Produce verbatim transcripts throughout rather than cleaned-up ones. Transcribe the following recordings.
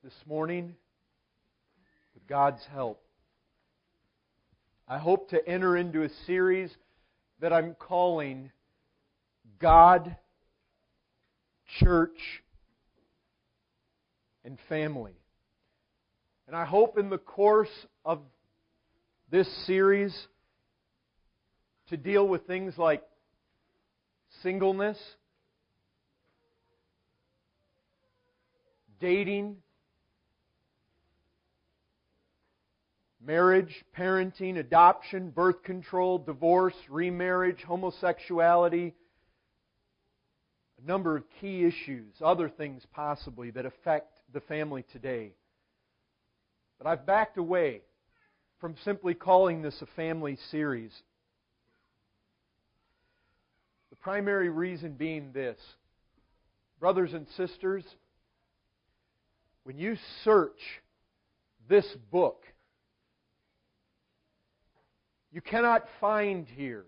this morning, with God's help, I hope to enter into a series that I'm calling God, Church, and Family. And I hope in the course of this series to deal with things like singleness, dating, marriage, parenting, adoption, birth control, divorce, remarriage, homosexuality, a number of key issues, other things possibly that affect the family today. But I've backed away from simply calling this a family series. The primary reason being this: brothers and sisters, when you search this book, you cannot find here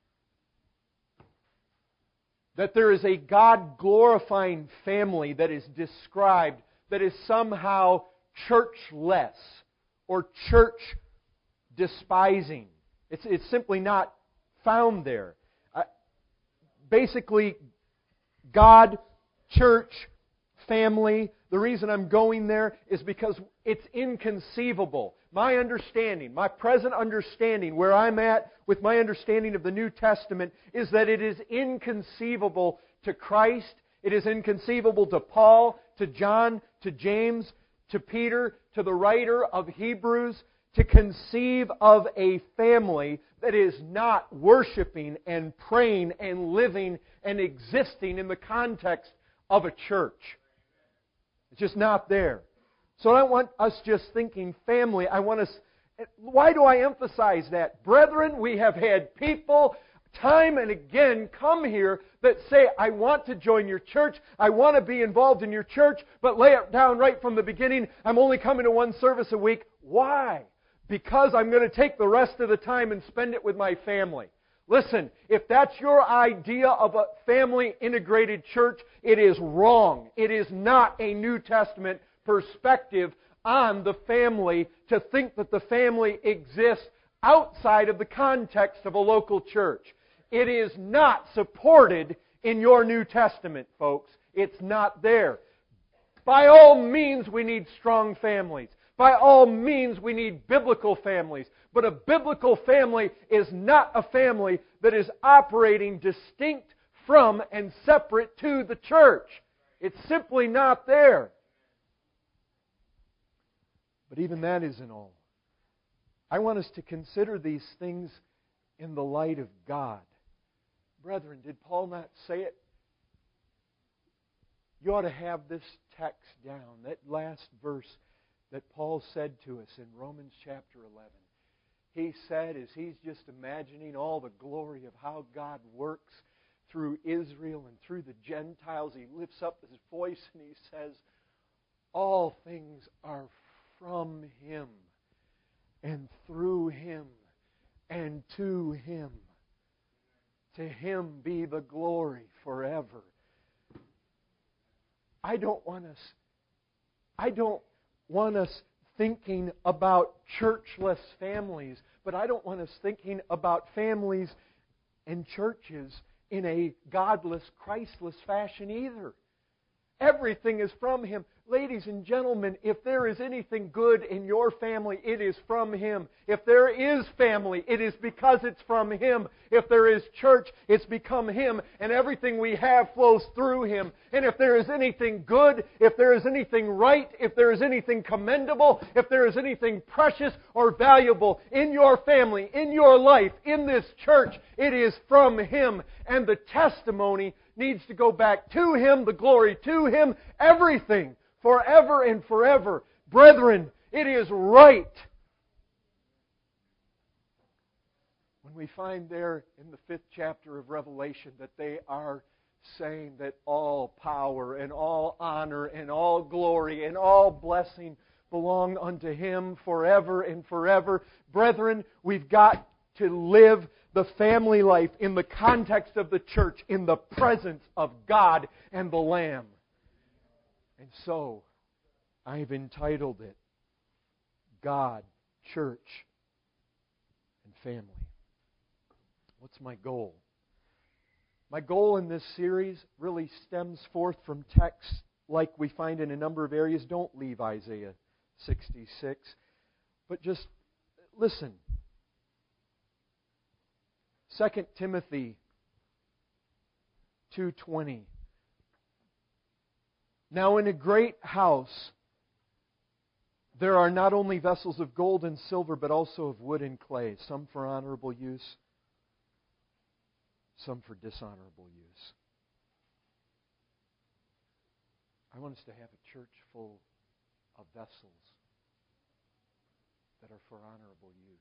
that there is a God-glorifying family that is described that is somehow churchless or church-despising. It's, it's simply not found there. Uh, basically, God, church, family. The reason I'm going there is because it's inconceivable. My understanding, my present understanding, where I'm at with my understanding of the New Testament, is that it is inconceivable to Christ, it is inconceivable to Paul, to John, to James, to Peter, to the writer of Hebrews, to conceive of a family that is not worshiping and praying and living and existing in the context of a church. It's just not there. So I don't want us just thinking family. I want us... Why do I emphasize that? Brethren, we have had people time and again come here that say, I want to join your church, I want to be involved in your church, but lay it down right from the beginning, I'm only coming to one service a week. Why? Because I'm going to take the rest of the time and spend it with my family. Listen, if that's your idea of a family integrated church, it is wrong. It is not a New Testament perspective on the family to think that the family exists outside of the context of a local church. It is not supported in your New Testament, folks. It's not there. By all means, we need strong families. By all means, we need biblical families. But a biblical family is not a family that is operating distinct from and separate to the church. It's simply not there. But even that isn't all. I want us to consider these things in the light of God. Brethren, did Paul not say it? You ought to have this text down, that last verse that Paul said to us in Romans chapter eleven. He said, as he's just imagining all the glory of how God works through Israel and through the Gentiles, he lifts up his voice and he says, all things are from Him, and through Him, and to Him. To Him be the glory forever. I don't want us, I don't want us thinking about churchless families, but I don't want us thinking about families and churches in a godless, Christless fashion either. Everything is from Him. Ladies and gentlemen, if there is anything good in your family, it is from Him. If there is family, it is because it's from Him. If there is church, it's become Him, and everything we have flows through Him. And if there is anything good, if there is anything right, if there is anything commendable, if there is anything precious or valuable in your family, in your life, in this church, it is from Him. And the testimony needs to go back to Him, the glory to Him, everything. Forever and forever. Brethren, it is right. When we find there in the fifth chapter of Revelation that they are saying that all power and all honor and all glory and all blessing belong unto Him forever and forever. Brethren, we've got to live the family life in the context of the church, in the presence of God and the Lamb. And so, I've entitled it God, Church, and Family. What's my goal? My goal in this series really stems forth from texts like we find in a number of areas. Don't leave Isaiah sixty-six, but just listen. Second Timothy two twenty. Now in a great house there are not only vessels of gold and silver, but also of wood and clay, some for honorable use, some for dishonorable use. I want us to have a church full of vessels that are for honorable use.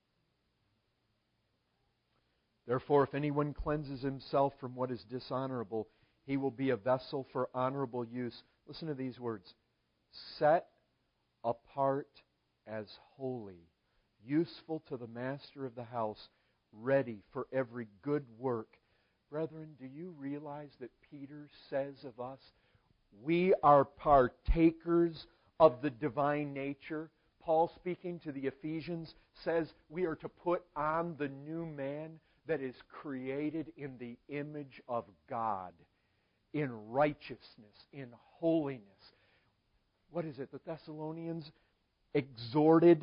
Therefore, if anyone cleanses himself from what is dishonorable, he will be a vessel for honorable use. Listen to these words. Set apart as holy, useful to the master of the house, ready for every good work. Brethren, do you realize that Peter says of us, we are partakers of the divine nature? Paul, speaking to the Ephesians, says we are to put on the new man that is created in the image of God, in righteousness, in holiness. What is it? The Thessalonians exhorted.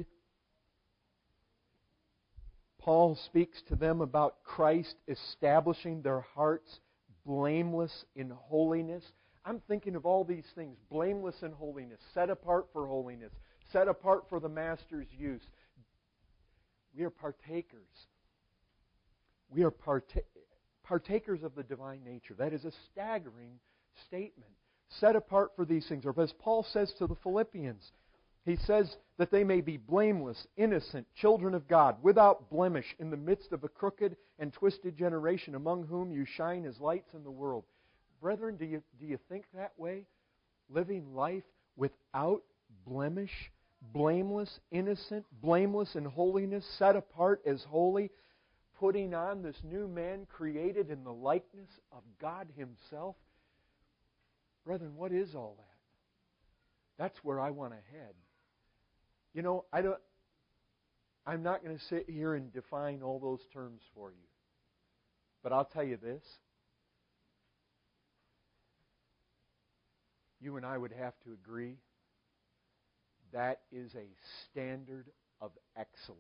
Paul speaks to them about Christ establishing their hearts blameless in holiness. I'm thinking of all these things. Blameless in holiness, set apart for holiness, set apart for the Master's use. We are partakers. We are parta- partakers of the divine nature. That is a staggering statement. Set apart for these things. Or as Paul says to the Philippians, he says that they may be blameless, innocent, children of God, without blemish, in the midst of a crooked and twisted generation, among whom you shine as lights in the world. Brethren, do you, do you think that way? Living life without blemish, blameless, innocent, blameless in holiness, set apart as holy, putting on this new man created in the likeness of God Himself. Brethren, what is all that? That's where I want to head. You know, I don't, I'm not going to sit here and define all those terms for you. But I'll tell you this. You and I would have to agree that is a standard of excellence.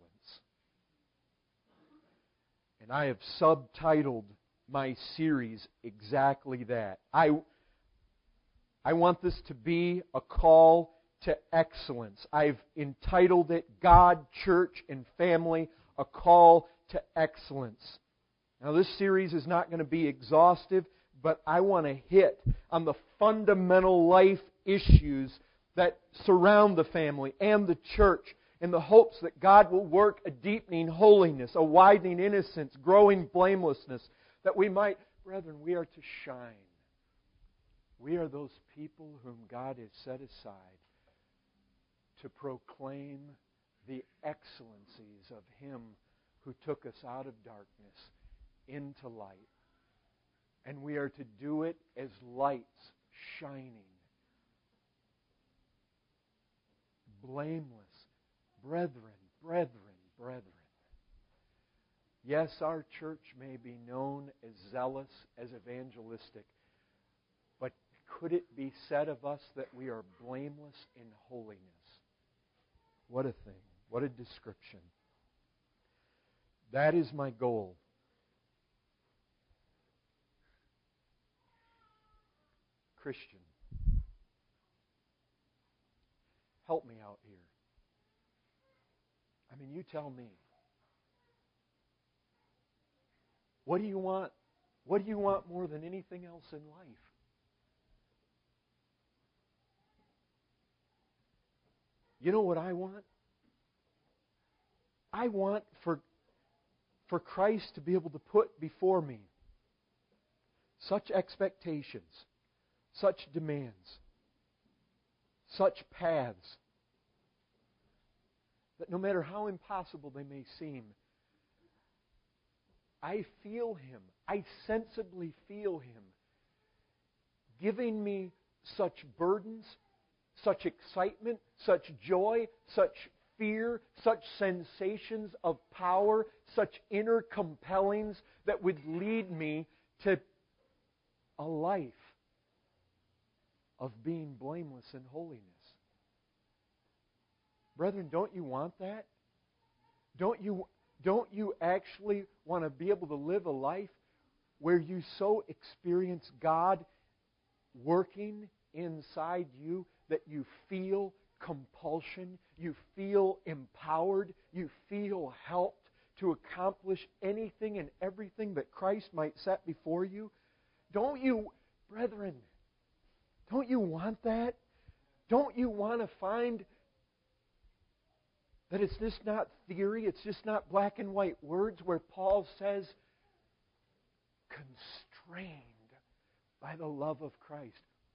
And I have subtitled my series exactly that. I, I want this to be a call to excellence. I've entitled it God, Church, and Family, a call to excellence. Now this series is not going to be exhaustive, but I want to hit on the fundamental life issues that surround the family and the church, in the hopes that God will work a deepening holiness, a widening innocence, growing blamelessness, that we might, brethren, we are to shine. We are those people whom God has set aside to proclaim the excellencies of Him who took us out of darkness into light. And we are to do it as lights shining, blameless. Brethren, brethren, brethren. Yes, our church may be known as zealous, as evangelistic, but could it be said of us that we are blameless in holiness? What a thing. What a description. That is my goal. Christian, help me out here. I mean, you tell me. What do you want? What do you want more than anything else in life? You know what I want? I want for, for Christ to be able to put before me such expectations, such demands, such paths, that no matter how impossible they may seem, I feel Him, I sensibly feel Him giving me such burdens, such excitement, such joy, such fear, such sensations of power, such inner compellings that would lead me to a life of being blameless in holiness. Brethren, don't you want that? Don't you, don't you actually want to be able to live a life where you so experience God working inside you that you feel compulsion, you feel empowered, you feel helped to accomplish anything and everything that Christ might set before you? Don't you, brethren, don't you want that? Don't you want to find that it's just not theory, it's just not black and white words where Paul says, constrained by the love of Christ?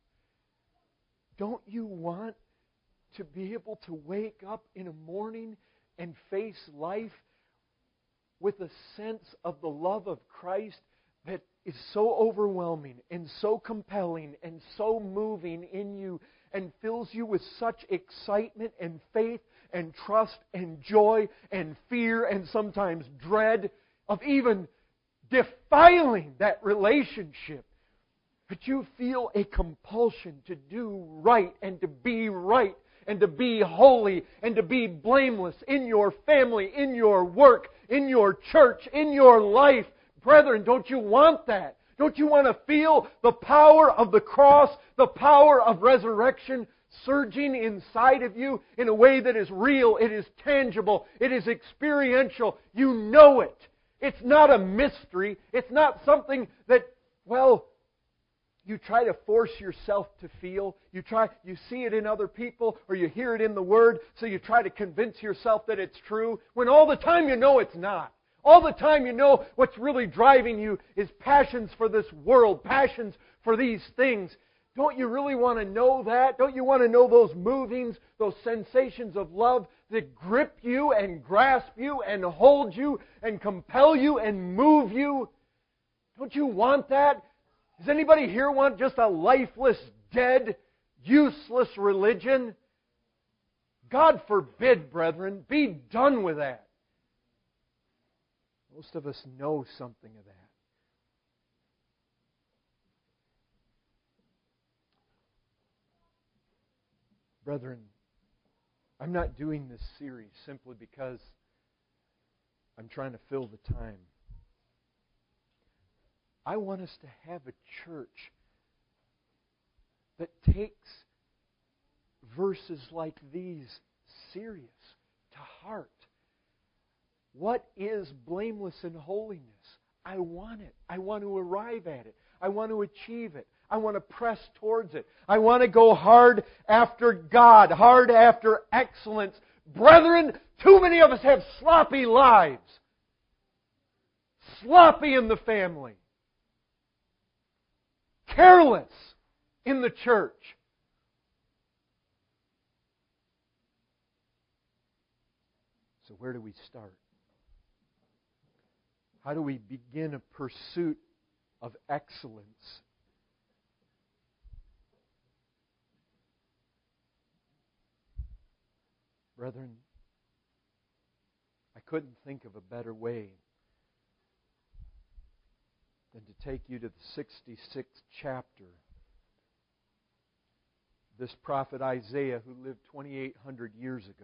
Don't you want to be able to wake up in a morning and face life with a sense of the love of Christ that is so overwhelming and so compelling and so moving in you and fills you with such excitement and faith and trust and joy and fear and sometimes dread of even defiling that relationship, but you feel a compulsion to do right and to be right and to be holy and to be blameless in your family, in your work, in your church, in your life. Brethren, don't you want that? Don't you want to feel the power of the cross, the power of resurrection surging inside of you in a way that is real, it is tangible, it is experiential? You know it. It's not a mystery. It's not something that, well, you try to force yourself to feel. You try, you see it in other people or you hear it in the Word, so you try to convince yourself that it's true, when all the time you know it's not. All the time you know what's really driving you is passions for this world, passions for these things. Don't you really want to know that? Don't you want to know those movings, those sensations of love that grip you and grasp you and hold you and compel you and move you? Don't you want that? Does anybody here want just a lifeless, dead, useless religion? God forbid, brethren. Be done with that. Most of us know something of that. Brethren, I'm not doing this series simply because I'm trying to fill the time. I want us to have a church that takes verses like these serious, to heart. What is blameless in holiness? I want it. I want to arrive at it. I want to achieve it. I want to press towards it. I want to go hard after God, hard after excellence. Brethren, too many of us have sloppy lives. Sloppy in the family. Careless in the church. So where do we start? How do we begin a pursuit of excellence? Brethren, I couldn't think of a better way than to take you to the sixty-sixth chapter. This prophet Isaiah, who lived twenty-eight hundred years ago.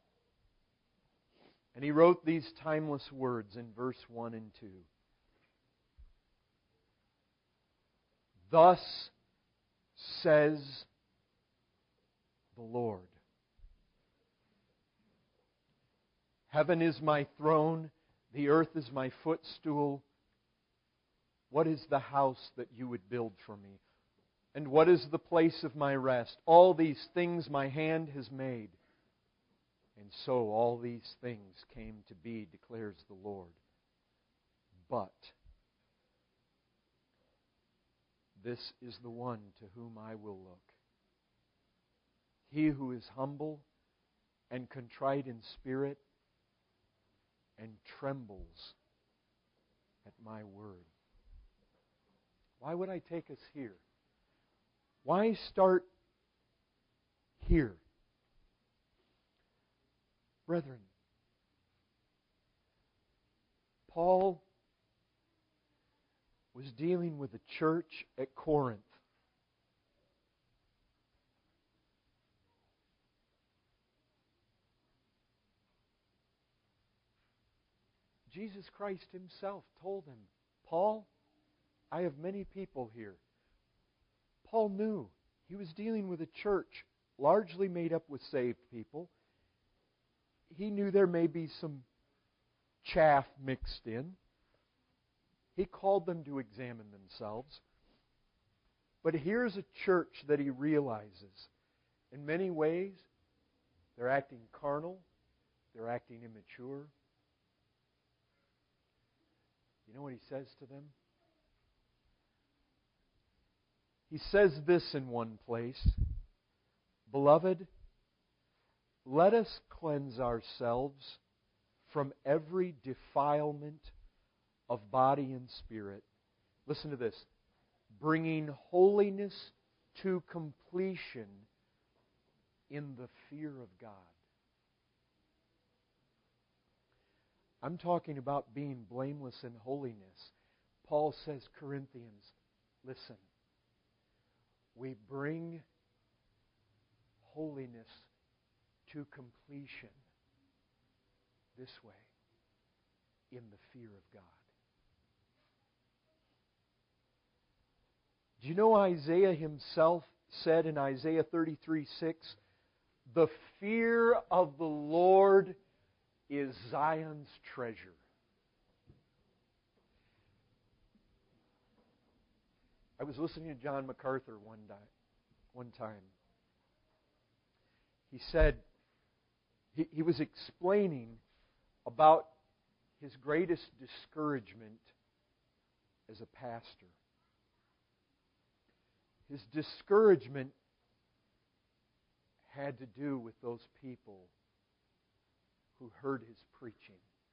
And he wrote these timeless words in verse one and two. Thus says the Lord. Heaven is my throne, the earth is my footstool. What is the house that you would build for me? And what is the place of my rest? All these things my hand has made. And so all these things came to be, declares the Lord. But this is the one to whom I will look. He who is humble and contrite in spirit and trembles at my word. Why would I take us here? Why start here. Brethren, Paul was dealing with the church at Corinth. Jesus Christ Himself told him, Paul, I have many people here. Paul knew he was dealing with a church largely made up with saved people. He knew there may be some chaff mixed in. He called them to examine themselves. But here's a church that he realizes, in many ways, they're acting carnal, they're acting immature. You know what he says to them? He says this in one place, Beloved, let us cleanse ourselves from every defilement of body and spirit. Listen to this. Bringing holiness to completion in the fear of God. I'm talking about being blameless in holiness. Paul says, Corinthians, listen. We bring holiness to completion this way, in the fear of God. Do you know Isaiah himself said in Isaiah thirty-three six, the fear of the Lord is Zion's treasure. I was listening to John MacArthur one, di- one time. He said, he, he was explaining about his greatest discouragement as a pastor. His discouragement had to do with those people who heard his preaching.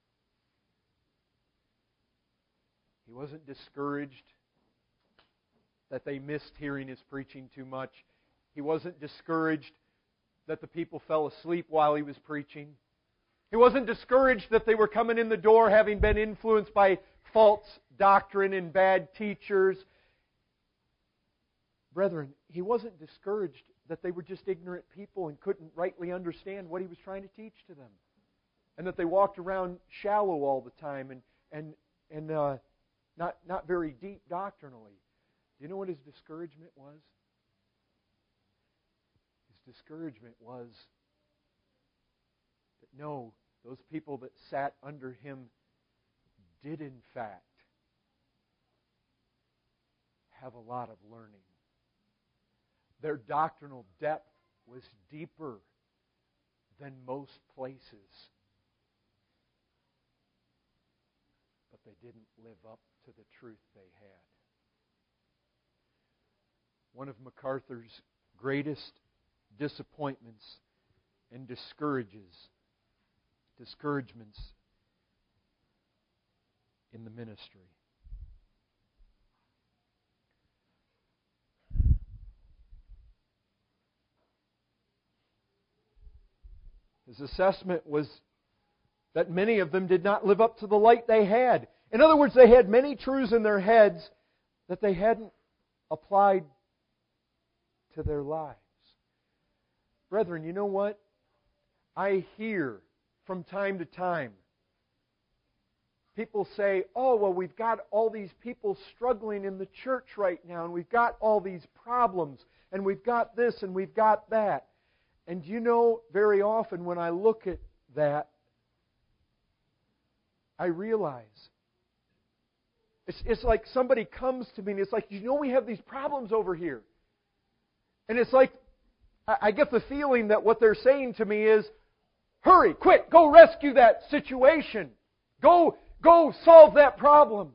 He wasn't discouraged that they missed hearing his preaching too much. He wasn't discouraged that the people fell asleep while he was preaching. He wasn't discouraged that they were coming in the door having been influenced by false doctrine and bad teachers. Brethren, he wasn't discouraged that they were just ignorant people and couldn't rightly understand what he was trying to teach to them. And that they walked around shallow all the time and and and uh, not not very deep doctrinally. Do you know what his discouragement was? His discouragement was that no, those people that sat under him did in fact have a lot of learning. Their doctrinal depth was deeper than most places. But they didn't live up to the truth they had. One of MacArthur's greatest disappointments and discourages, discouragements in the ministry. His assessment was that many of them did not live up to the light they had. In other words, they had many truths in their heads that they hadn't applied to their lives. Brethren, you know what? I hear from time to time people say, oh, well, we've got all these people struggling in the church right now, and we've got all these problems, and we've got this, and we've got that. And you know, very often when I look at that, I realize it's, it's like somebody comes to me and it's like, you know, we have these problems over here. And it's like, I, I get the feeling that what they're saying to me is, hurry, quick, go rescue that situation. Go, go solve that problem.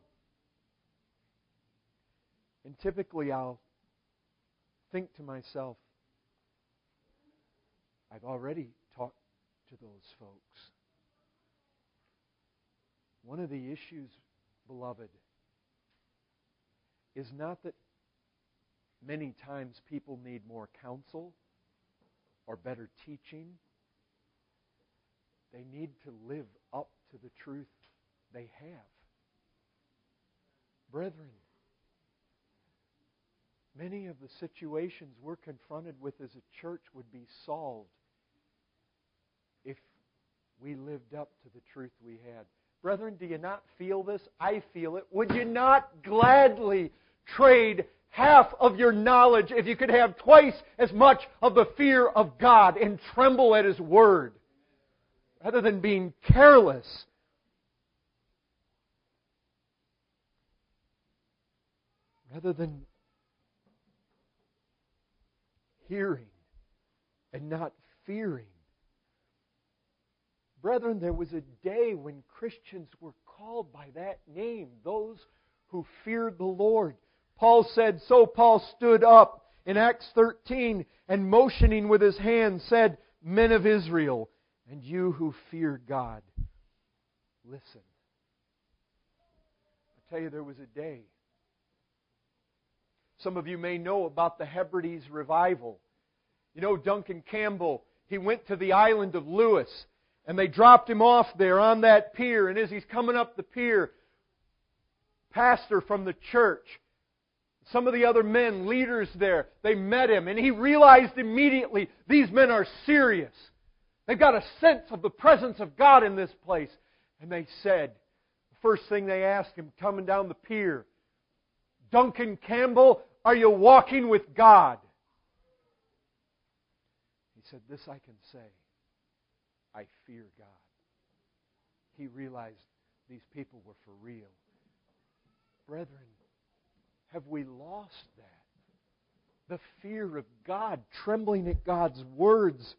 And typically I'll think to myself, I've already talked to those folks. One of the issues, beloved, is not that many times people need more counsel or better teaching. They need to live up to the truth they have. Brethren, many of the situations we're confronted with as a church would be solved if we lived up to the truth we had. Brethren, do you not feel this? I feel it. Would you not gladly trade half of your knowledge if you could have twice as much of the fear of God and tremble at His Word, rather than being careless? Rather than hearing and not fearing. Brethren, there was a day when Christians were called by that name, those who feared the Lord. Paul said, so Paul stood up in Acts thirteen and motioning with his hand said, men of Israel, and you who fear God, listen. I tell you, there was a day. Some of you may know about the Hebrides revival. You know, Duncan Campbell, he went to the island of Lewis, and they dropped him off there on that pier. And as he's coming up the pier, pastor from the church, some of the other men, leaders there, they met him. And he realized immediately, these men are serious. They've got a sense of the presence of God in this place. And they said, the first thing they asked him coming down the pier, Duncan Campbell, are you walking with God? He said, this I can say. I fear God. He realized these people were for real. Brethren, have we lost that? The fear of God, trembling at God's words.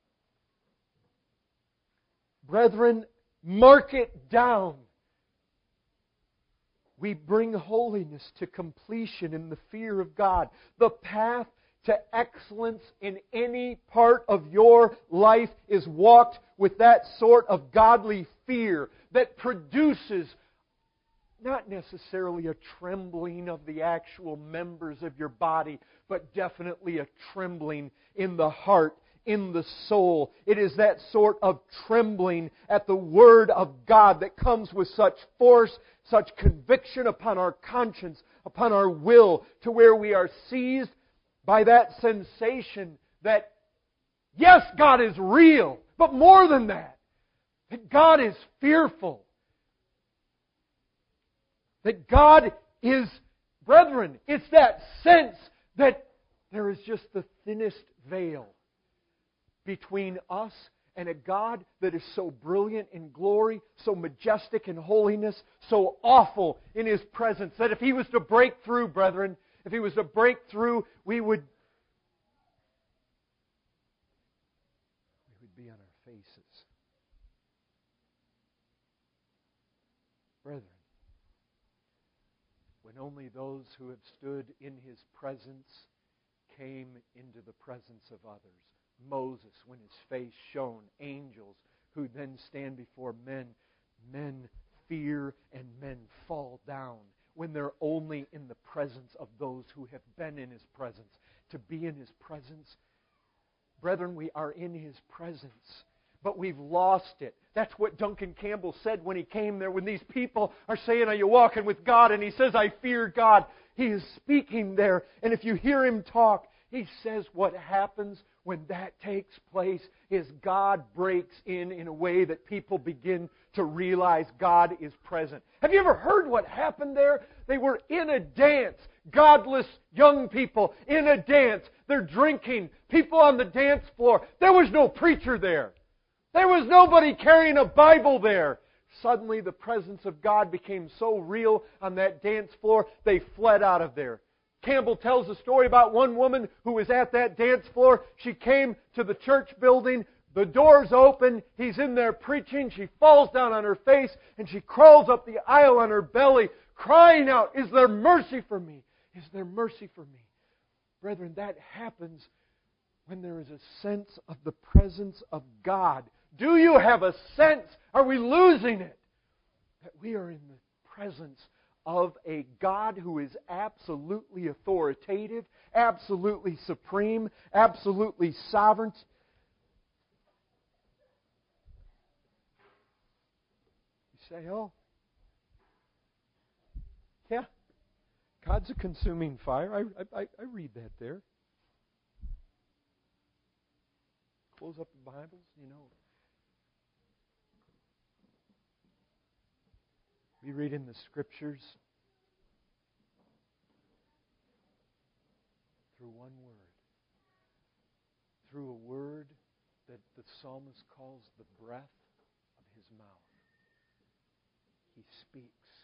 Brethren, mark it down. We bring holiness to completion in the fear of God. The path to excellence in any part of your life is walked with that sort of godly fear that produces not necessarily a trembling of the actual members of your body, but definitely a trembling in the heart, in the soul. It is that sort of trembling at the Word of God that comes with such force, such conviction upon our conscience, upon our will, to where we are seized by that sensation that, yes, God is real, but more than that, that God is fearful. That God is, brethren, it's that sense that there is just the thinnest veil between us and a God that is so brilliant in glory, so majestic in holiness, so awful in His presence, that if He was to break through, brethren, if He was to break through, we would, we would be on our faces. Brethren, when only those who have stood in His presence came into the presence of others. Moses, when his face shone, angels who then stand before men, men fear and men fall down when they're only in the presence of those who have been in His presence. To be in His presence, brethren, we are in His presence, but we've lost it. That's what Duncan Campbell said when he came there, when these people are saying, are you walking with God? And he says, I fear God. He is speaking there, and if you hear him talk, he says what happens when that takes place is God breaks in in a way that people begin to realize God is present. Have you ever heard what happened there? They were in a dance. Godless young people in a dance. They're drinking. People on the dance floor. There was no preacher there. There was nobody carrying a Bible there. Suddenly the presence of God became so real on that dance floor, they fled out of there. Campbell tells a story about one woman who was at that dance floor. She came to the church building. The door's open. He's in there preaching. She falls down on her face and she crawls up the aisle on her belly, crying out, is there mercy for me? Is there mercy for me? Brethren, that happens when there is a sense of the presence of God. Do you have a sense? Are we losing it? That we are in the presence of a God who is absolutely authoritative, absolutely supreme, absolutely sovereign, say, oh, yeah, God's a consuming fire. I, I, I read that there. Close up the Bibles, you know. We read in the Scriptures through one word. Through a word that the psalmist calls the breath of his mouth. He speaks.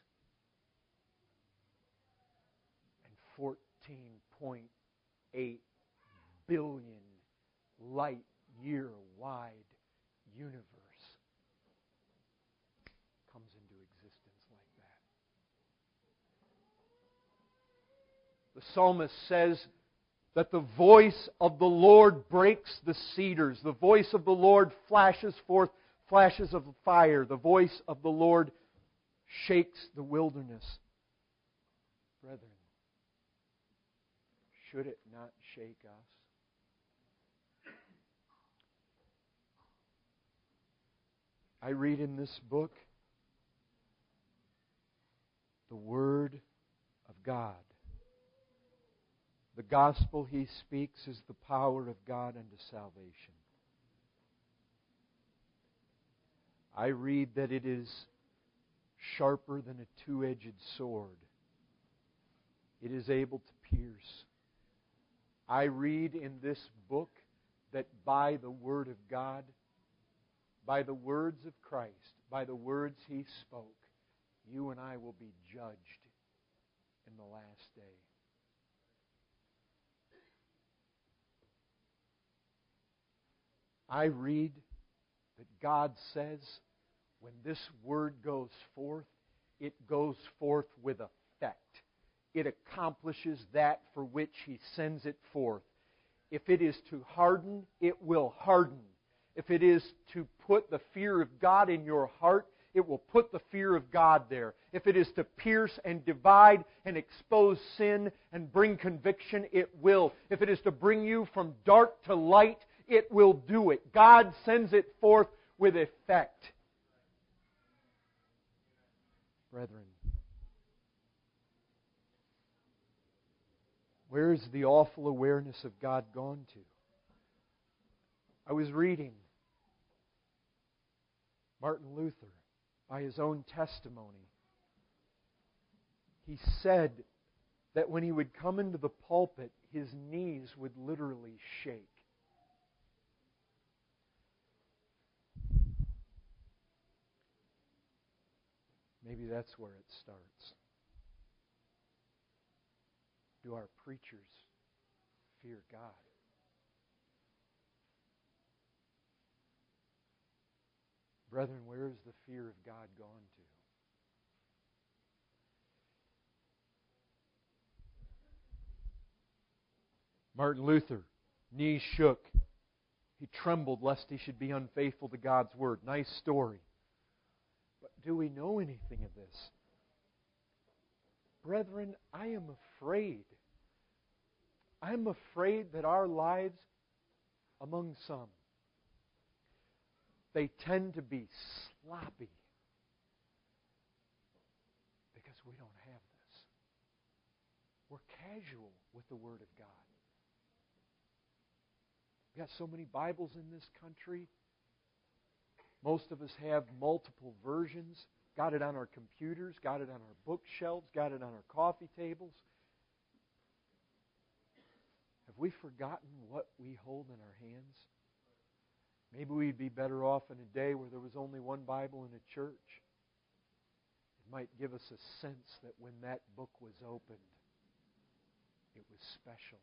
And fourteen point eight billion light year wide universe comes into existence like that. The psalmist says that the voice of the Lord breaks the cedars. The voice of the Lord flashes forth flashes of fire. The voice of the Lord shakes the wilderness. Brethren, should it not shake us? I read in this book the Word of God. The gospel He speaks is the power of God unto salvation. I read that it is sharper than a two-edged sword. It is able to pierce. I read in this book that by the Word of God, by the words of Christ, by the words He spoke, you and I will be judged in the last day. I read that God says when this Word goes forth, it goes forth with effect. It accomplishes that for which He sends it forth. If it is to harden, it will harden. If it is to put the fear of God in your heart, it will put the fear of God there. If it is to pierce and divide and expose sin and bring conviction, it will. If it is to bring you from dark to light, it will do it. God sends it forth with effect. Brethren, where is the awful awareness of God gone to? I was reading Martin Luther, by his own testimony. He said that when he would come into the pulpit, his knees would literally shake. Maybe that's where it starts. Do our preachers fear God? Brethren, where is the fear of God gone to? Martin Luther, knees shook. He trembled lest he should be unfaithful to God's Word. Nice story. But do we know anything of this? Brethren, I am afraid. I'm afraid that our lives, among some, they tend to be sloppy because we don't have this. We're casual with the Word of God. We've got so many Bibles in this country. Most of us have multiple versions. Got it on our computers, got it on our bookshelves, got it on our coffee tables. Have we forgotten what we hold in our hands? Maybe we'd be better off in a day where there was only one Bible in a church. It might give us a sense that when that book was opened, it was special.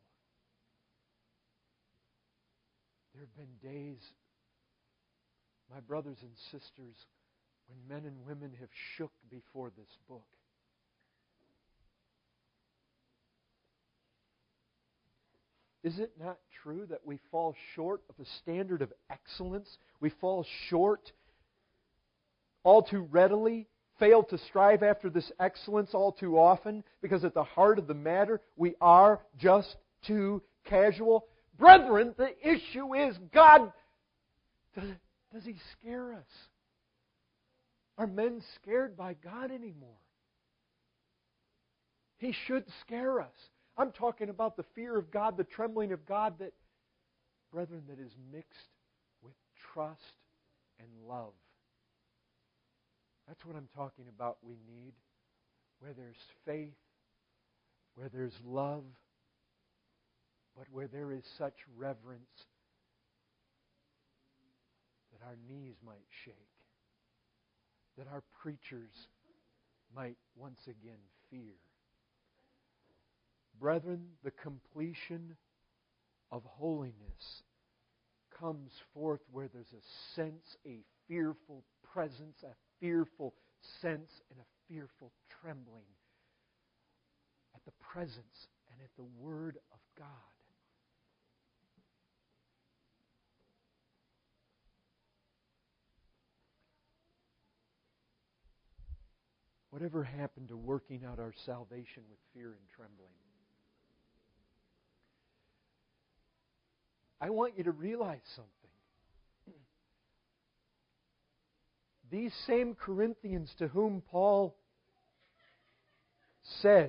There have been days, my brothers and sisters, when men and women have shook before this book. Is it not true that we fall short of a standard of excellence? We fall short all too readily, fail to strive after this excellence all too often, because at the heart of the matter, we are just too casual. Brethren, the issue is God, does, does He scare us? Are men scared by God anymore? He should scare us. I'm talking about the fear of God, the trembling of God that, brethren, that is mixed with trust and love. That's what I'm talking about we need. Where there's faith, where there's love, but where there is such reverence that our knees might shake, that our preachers might once again fear. Brethren, the completion of holiness comes forth where there's a sense, a fearful presence, a fearful sense, and a fearful trembling at the presence and at the Word of God. Whatever happened to working out our salvation with fear and trembling? I want you to realize something. These same Corinthians to whom Paul says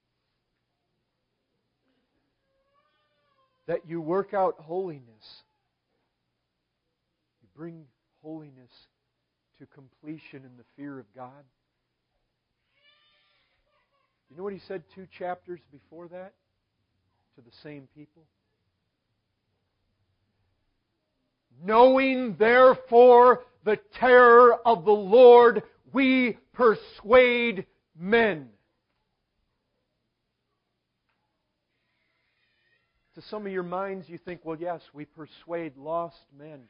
that you work out holiness, you bring holiness to completion in the fear of God. You know what he said two chapters before that to the same people? Knowing therefore the terror of the Lord, we persuade men. To some of your minds, you think, well, yes, we persuade lost men.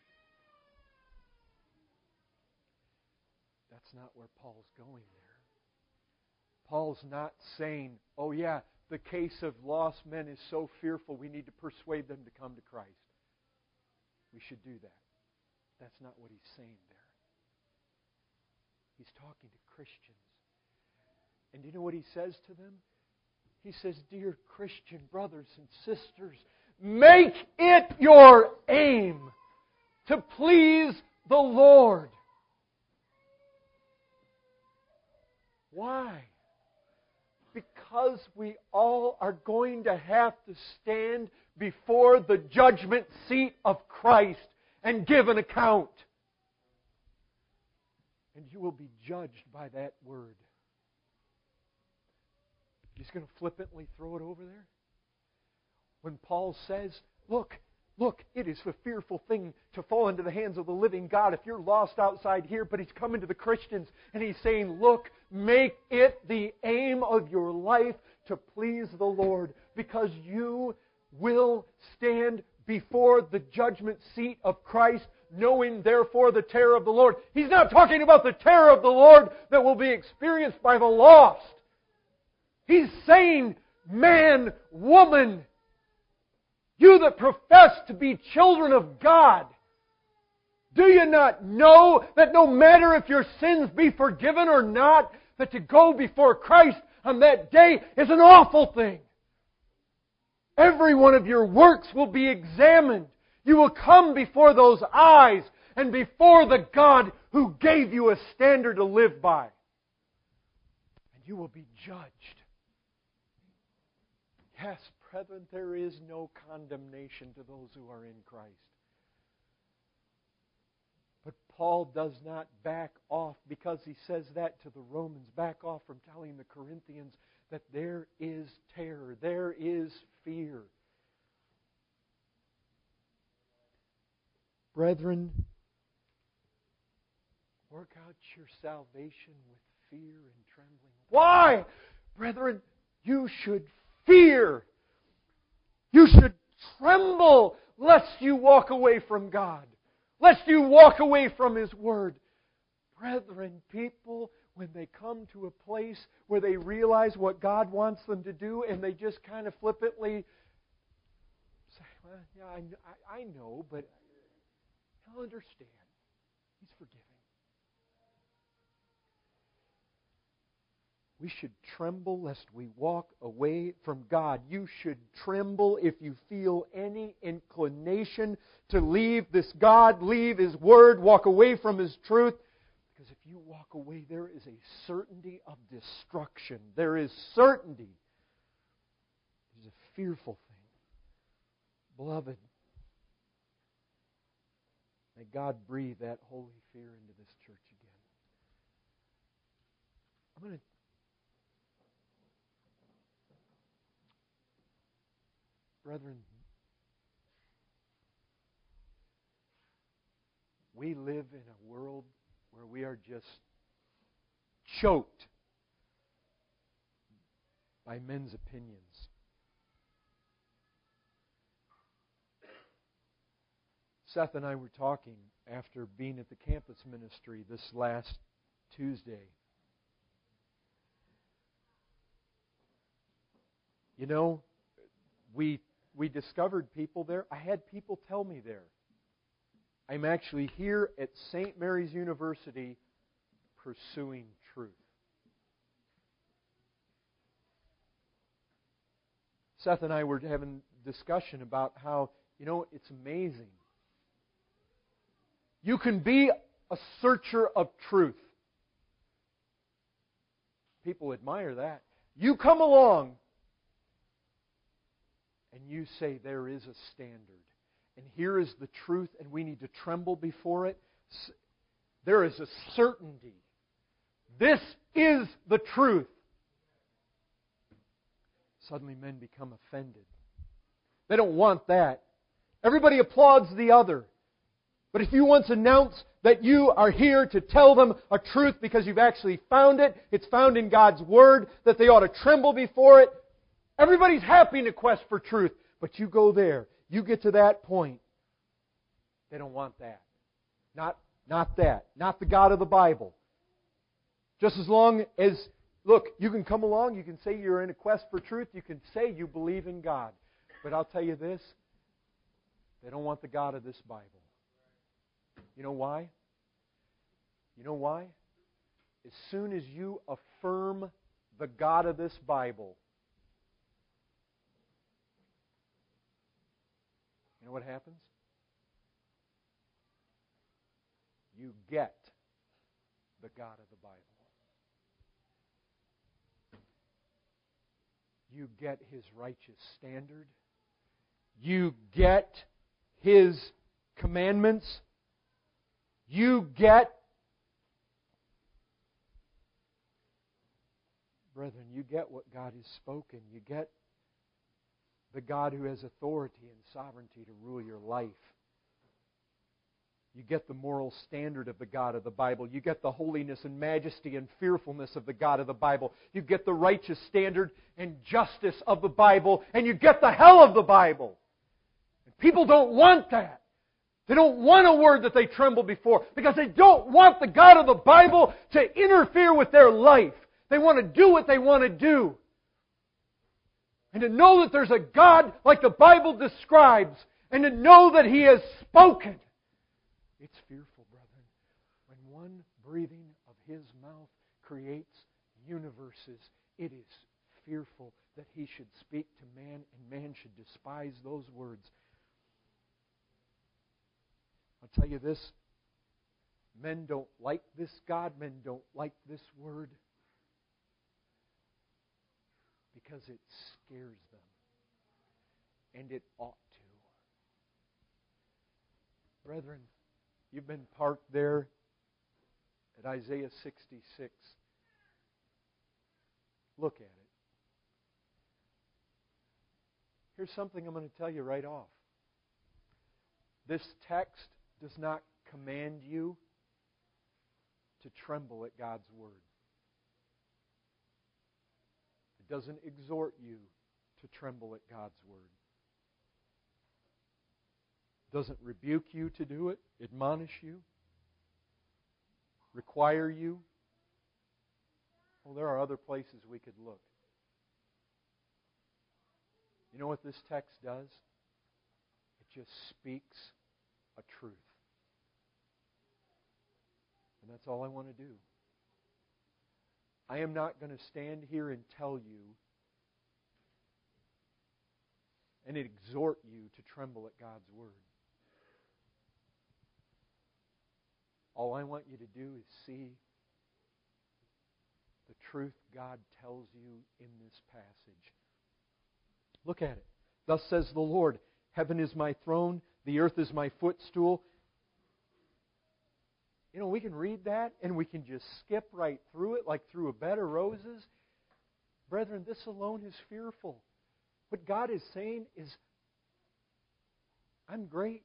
That's not where Paul's going there. Paul's not saying, oh yeah, the case of lost men is so fearful we need to persuade them to come to Christ. We should do that. That's not what he's saying there. He's talking to Christians. And do you know what he says to them? He says, dear Christian brothers and sisters, make it your aim to please the Lord. Why? Because we all are going to have to stand before the judgment seat of Christ and give an account. And you will be judged by that word. You're just going to flippantly throw it over there? When Paul says, look, look, it is a fearful thing to fall into the hands of the living God if you're lost outside here, but he's coming to the Christians and he's saying, look, make it the aim of your life to please the Lord, because you will stand before the judgment seat of Christ, knowing therefore the terror of the Lord. He's not talking about the terror of the Lord that will be experienced by the lost. He's saying, man, woman, you that profess to be children of God, do you not know that no matter if your sins be forgiven or not, that to go before Christ on that day is an awful thing? Every one of your works will be examined. You will come before those eyes and before the God who gave you a standard to live by. And you will be judged. Yes, brethren, there is no condemnation to those who are in Christ. But Paul does not back off, because he says that to the Romans, back off from telling the Corinthians that there is terror, there is fear. Brethren, work out your salvation with fear and trembling. Why? Brethren, you should fear. You should tremble lest you walk away from God, lest you walk away from His Word. Brethren, people, when they come to a place where they realize what God wants them to do and they just kind of flippantly say, well, yeah, I, I, I know, but He'll understand. He's forgiving. We should tremble lest we walk away from God. You should tremble if you feel any inclination to leave this God, leave His Word, walk away from His truth, because if you walk away, there is a certainty of destruction. There is certainty. It is a fearful thing. Beloved, may God breathe that holy fear into this church again. I'm going to Brethren, we live in a world where we are just choked by men's opinions. Seth and I were talking after being at the campus ministry this last Tuesday. You know, we we discovered people there. I had people tell me there. I'm actually here at Saint Mary's University pursuing truth. Seth and I were having a discussion about how, you know, it's amazing. You can be a searcher of truth. People admire that. You come along and you say there is a standard. And here is the truth, and we need to tremble before it. There is a certainty. This is the truth. Suddenly men become offended. They don't want that. Everybody applauds the other. But if you once announce that you are here to tell them a truth because you've actually found it, it's found in God's Word, that they ought to tremble before it, everybody's happy in a quest for truth. But you go there. You get to that point. They don't want that. Not, not that. Not the God of the Bible. Just as long as, look, you can come along, you can say you're in a quest for truth, you can say you believe in God. But I'll tell you this, they don't want the God of this Bible. You know why? You know why? As soon as you affirm the God of this Bible, you know what happens? You get the God of the Bible. You get His righteous standard. You get His commandments. You get, brethren, you get what God has spoken. You get the God who has authority and sovereignty to rule your life. You get the moral standard of the God of the Bible. You get the holiness and majesty and fearfulness of the God of the Bible. You get the righteous standard and justice of the Bible. And you get the hell of the Bible. And people don't want that. They don't want a word that they tremble before because they don't want the God of the Bible to interfere with their life. They want to do what they want to do. And to know that there's a God like the Bible describes, and to know that He has spoken. It's fearful, brethren, when one breathing of His mouth creates universes. It is fearful that He should speak to man, and man should despise those words. I'll tell you this, men don't like this God, men don't like this Word, because it scares them. And it ought to. Brethren, you've been parked there at Isaiah sixty-six. Look at it. Here's something I'm going to tell you right off. This text does not command you to tremble at God's Word. It doesn't exhort you to tremble at God's Word. It doesn't rebuke you to do it, admonish you, require you. Well, there are other places we could look. You know what this text does? It just speaks a truth. And that's all I want to do. I am not going to stand here and tell you and exhort you to tremble at God's Word. All I want you to do is see the truth God tells you in this passage. Look at it. Thus says the Lord, heaven is my throne, the earth is my footstool. You know, we can read that and we can just skip right through it like through a bed of roses. Brethren, this alone is fearful. What God is saying is, I'm great.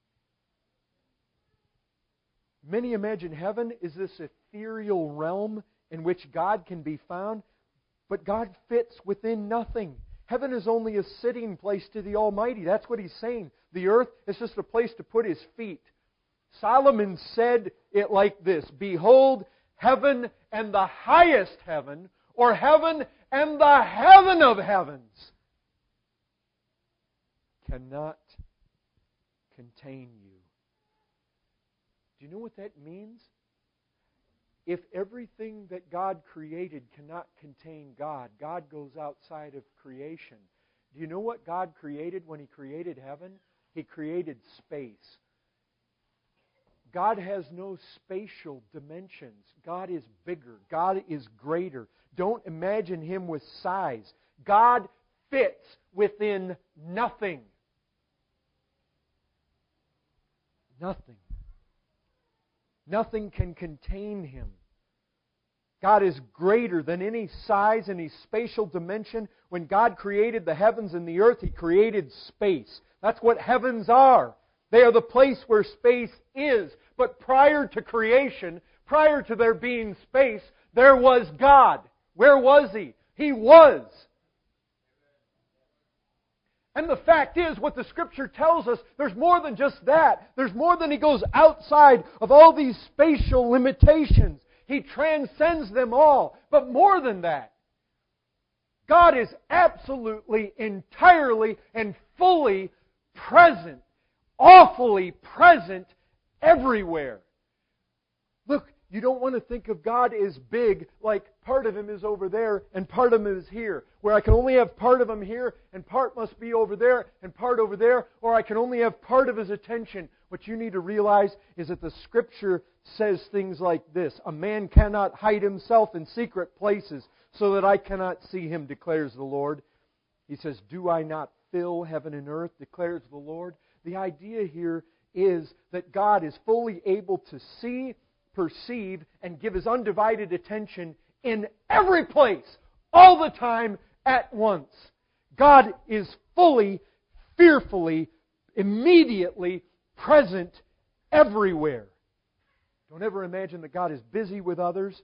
Many imagine heaven is this ethereal realm in which God can be found, but God fits within nothing. Heaven is only a sitting place to the Almighty. That's what He's saying. The earth is just a place to put His feet. Solomon said it like this, behold, heaven and the highest heaven, or heaven and the heaven of heavens, cannot contain you. Do you know what that means? If everything that God created cannot contain God, God goes outside of creation. Do you know what God created when He created heaven? He created space. God has no spatial dimensions. God is bigger. God is greater. Don't imagine Him with size. God fits within nothing. Nothing. Nothing can contain Him. God is greater than any size, any spatial dimension. When God created the heavens and the earth, He created space. That's what heavens are. They are the place where space is. But prior to creation, prior to there being space, there was God. Where was He? He was. And the fact is, what the Scripture tells us, there's more than just that. There's more than He goes outside of all these spatial limitations. He transcends them all. But more than that, God is absolutely, entirely, and fully present, awfully present everywhere. Look, you don't want to think of God as big, like part of Him is over there and part of Him is here. Where I can only have part of Him here and part must be over there and part over there. Or I can only have part of His attention. What you need to realize is that the Scripture says things like this. A man cannot hide himself in secret places so that I cannot see him, declares the Lord. He says, do I not fill heaven and earth, declares the Lord. The idea here is that God is fully able to see, perceive, and give His undivided attention in every place, all the time, at once. God is fully, fearfully, immediately present everywhere. Don't ever imagine that God is busy with others.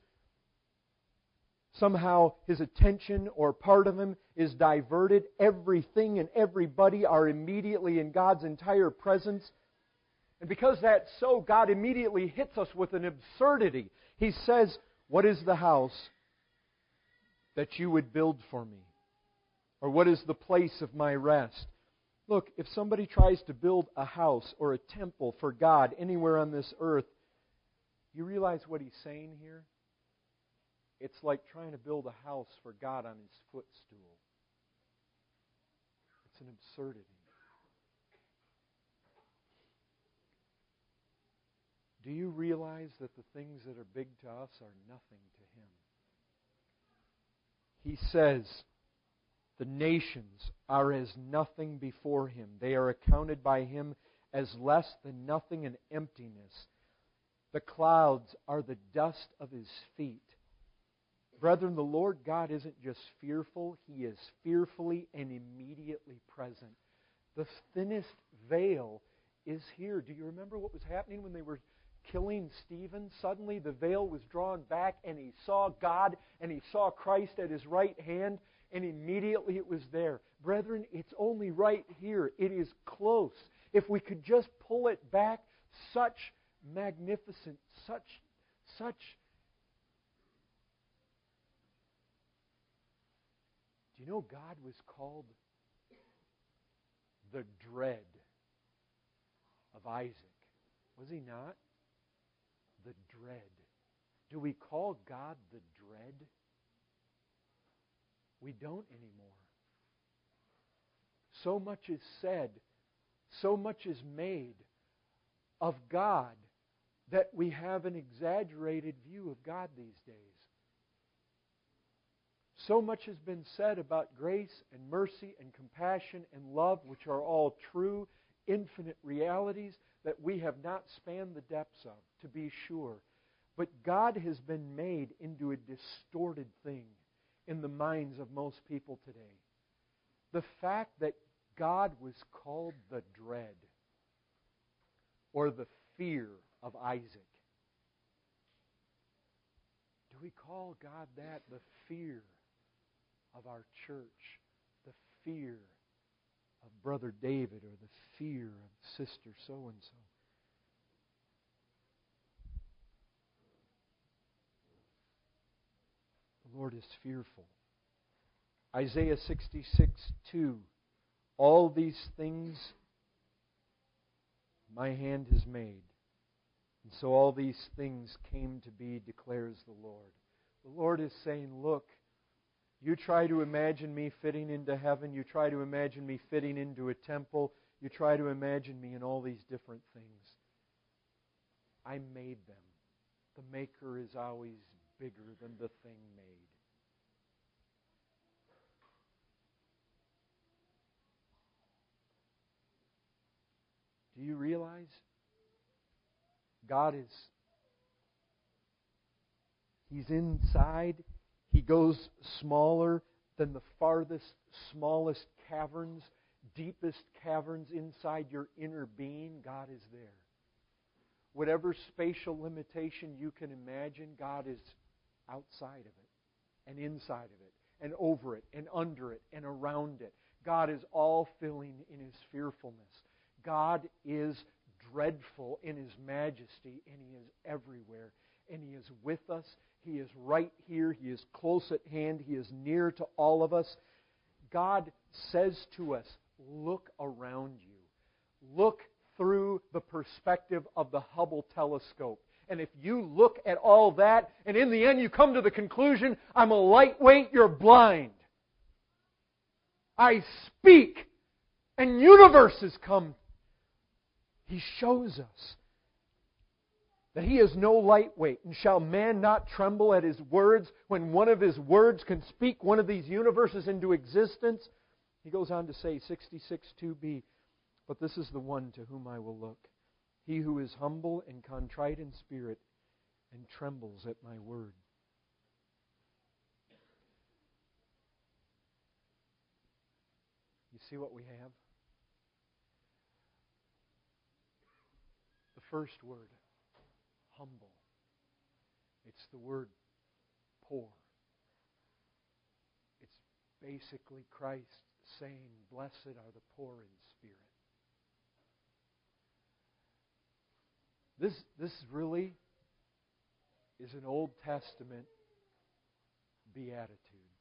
Somehow His attention or part of Him is diverted. Everything and everybody are immediately in God's entire presence. And because that's so, God immediately hits us with an absurdity. He says, what is the house that you would build for me? Or what is the place of my rest? Look, if somebody tries to build a house or a temple for God anywhere on this earth, you realize what he's saying here? It's like trying to build a house for God on His footstool. It's an absurdity. Do you realize that the things that are big to us are nothing to Him? He says, the nations are as nothing before Him. They are accounted by Him as less than nothing and emptiness. The clouds are the dust of His feet. Brethren, the Lord God isn't just fearful. He is fearfully and immediately present. The thinnest veil is here. Do you remember what was happening when they were killing Stephen? Suddenly the veil was drawn back and he saw God and he saw Christ at his right hand, and immediately it was there. Brethren, it's only right here. It is close. If we could just pull it back, such magnificent, such, such. Do you know God was called the dread of Isaac? Was He not? The dread. Do we call God the dread? We don't anymore. So much is said, so much is made of God that we have an exaggerated view of God these days. So much has been said about grace and mercy and compassion and love, which are all true, infinite realities that we have not spanned the depths of, to be sure. But God has been made into a distorted thing in the minds of most people today. The fact that God was called the dread or the fear of Isaac. Do we call God that? The fear of our church, the fear of Brother David, or the fear of Sister so-and-so. The Lord is fearful. Isaiah sixty-six two. All these things my hand has made. And so all these things came to be, declares the Lord. The Lord is saying, look, you try to imagine me fitting into heaven. You try to imagine me fitting into a temple. You try to imagine me in all these different things. I made them. The Maker is always bigger than the thing made. Do you realize God is, He's inside. He goes smaller than the farthest, smallest caverns, deepest caverns inside your inner being. God is there. Whatever spatial limitation you can imagine, God is outside of it, and inside of it, and over it, and under it, and around it. God is all filling in His fearfulness. God is dreadful in His majesty, and He is everywhere. And He is with us. He is right here. He is close at hand. He is near to all of us. God says to us, look around you. Look through the perspective of the Hubble telescope. And if you look at all that, and in the end you come to the conclusion, I'm a lightweight, you're blind. I speak, and universes come. He shows us that He is no lightweight. And shall man not tremble at His words when one of His words can speak one of these universes into existence? He goes on to say, sixty-six two b, but this is the one to whom I will look. He who is humble and contrite in spirit and trembles at my word. You see what we have? The first word, humble. It's the word poor. It's basically Christ saying, blessed are the poor in spirit. This, this really is an Old Testament beatitude.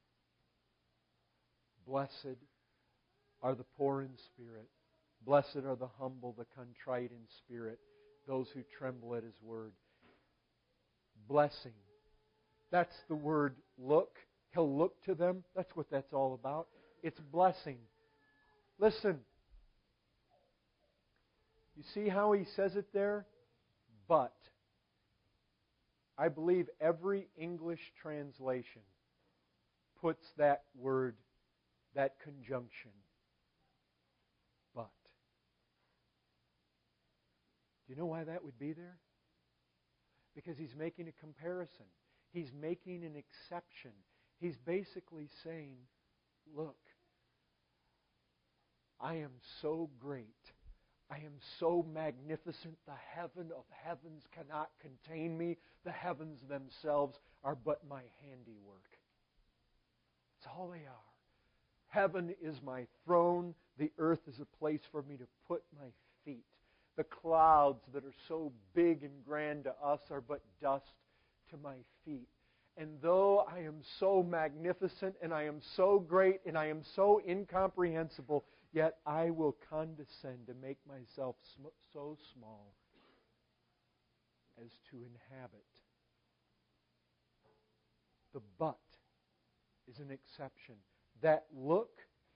Blessed are the poor in spirit. Blessed are the humble, the contrite in spirit, those who tremble at His word. Blessing. That's the word look. He'll look to them. That's what that's all about. It's blessing. Listen. You see how he says it there? But. I believe every English translation puts that word, that conjunction. But. Do you know why that would be there? Because he's making a comparison. He's making an exception. He's basically saying, look, I am so great. I am so magnificent. The heaven of heavens cannot contain me. The heavens themselves are but my handiwork. That's all they are. Heaven is my throne. The earth is a place for me to put my feet. The clouds that are so big and grand to us are but dust to my feet. And though I am so magnificent and I am so great and I am so incomprehensible, yet I will condescend to make myself sm- so small as to inhabit. The but is an exception. That look,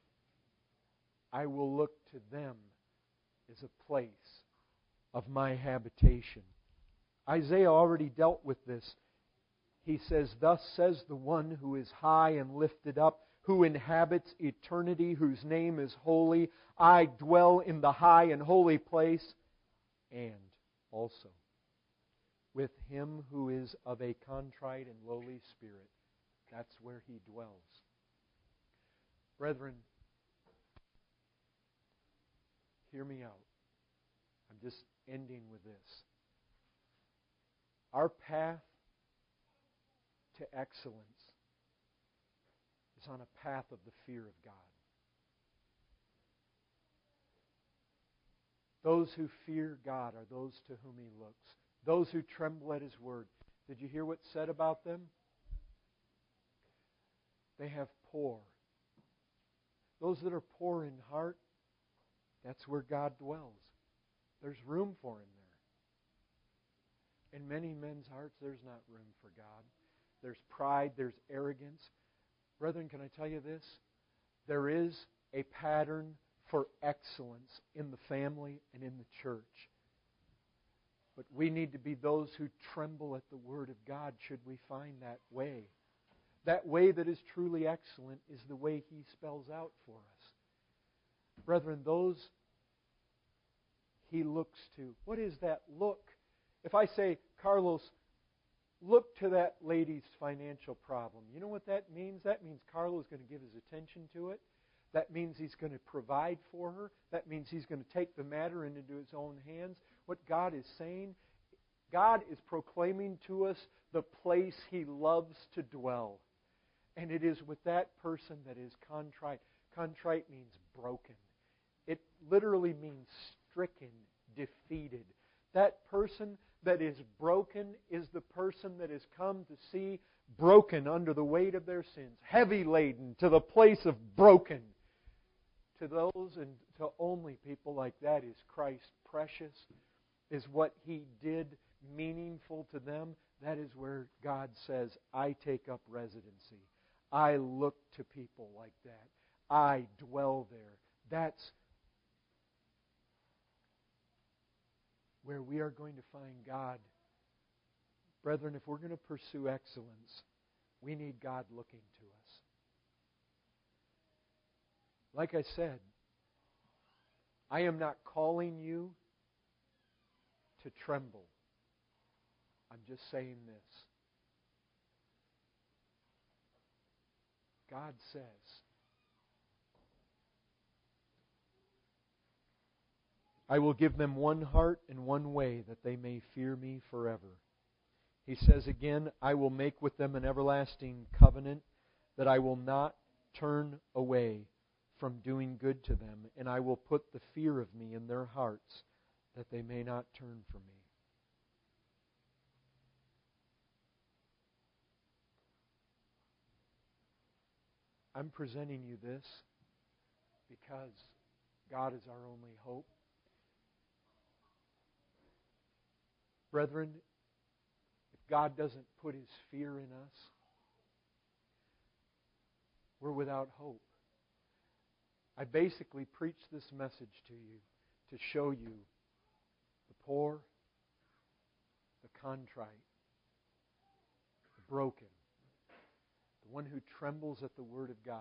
I will look to them as a place of my habitation. Isaiah already dealt with this. He says, "Thus says the one who is high and lifted up, who inhabits eternity, whose name is holy. I dwell in the high and holy place, and also with him who is of a contrite and lowly spirit." That's where He dwells. Brethren, hear me out. I'm just ending with this. Our path to excellence is on a path of the fear of God. Those who fear God are those to whom He looks. Those who tremble at His word. Did you hear what's said about them? They have poor. Those that are poor in heart, that's where God dwells. There's room for Him there. In many men's hearts, there's not room for God. There's pride, there's arrogance. Brethren, can I tell you this? There is a pattern for excellence in the family and in the church. But we need to be those who tremble at the Word of God should we find that way. That way that is truly excellent is the way He spells out for us. Brethren, those He looks to. What is that look? If I say, Carlos, look to that lady's financial problem, you know what that means? That means Carlos is going to give his attention to it. That means he's going to provide for her. That means he's going to take the matter into his own hands. What God is saying, God is proclaiming to us the place He loves to dwell. And it is with that person that is contrite. Contrite means broken. It literally means stricken, defeated. That person that is broken is the person that has come to see broken under the weight of their sins, heavy laden to the place of broken. To those and to only people like that is Christ precious, is what He did meaningful to them. That is where God says, I take up residency. I look to people like that. I dwell there. That's where we are going to find God. Brethren, if we're going to pursue excellence, we need God looking to us. Like I said, I am not calling you to tremble. I'm just saying this. God says, I will give them one heart and one way that they may fear Me forever. He says again, I will make with them an everlasting covenant that I will not turn away from doing good to them, and I will put the fear of Me in their hearts that they may not turn from Me. I'm presenting you this because God is our only hope. Brethren, if God doesn't put His fear in us, we're without hope. I basically preach this message to you to show you the poor, the contrite, the broken, the one who trembles at the Word of God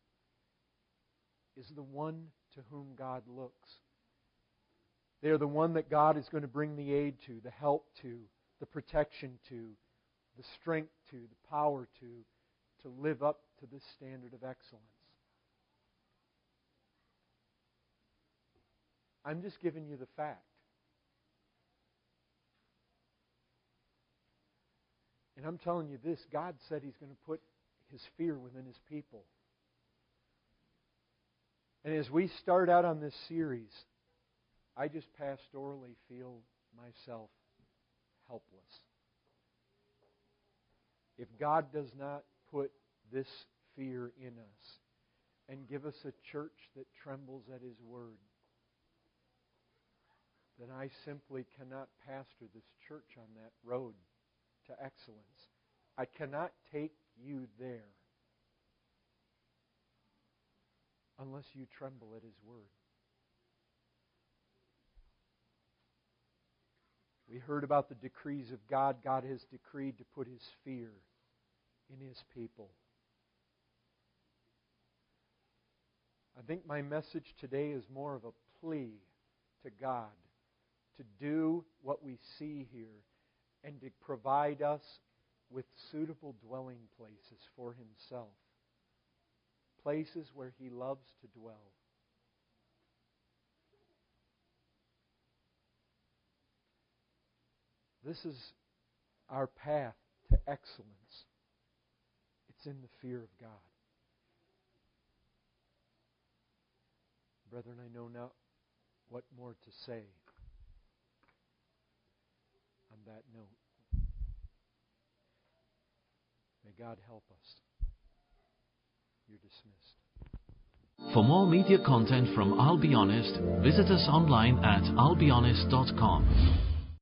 is the one to whom God looks. They are the one that God is going to bring the aid to, the help to, the protection to, the strength to, the power to, to live up to this standard of excellence. I'm just giving you the fact. And I'm telling you this, God said He's going to put His fear within His people. And as we start out on this series, I just pastorally feel myself helpless. If God does not put this fear in us and give us a church that trembles at His Word, then I simply cannot pastor this church on that road to excellence. I cannot take you there unless you tremble at His Word. We heard about the decrees of God. God has decreed to put His fear in His people. I think my message today is more of a plea to God to do what we see here and to provide us with suitable dwelling places for Himself. Places where He loves to dwell. This is our path to excellence. It's in the fear of God. Brethren, I know not what more to say on that note. May God help us. You're dismissed. For more media content from I'll Be Honest, visit us online at I'll Be Honest dot com.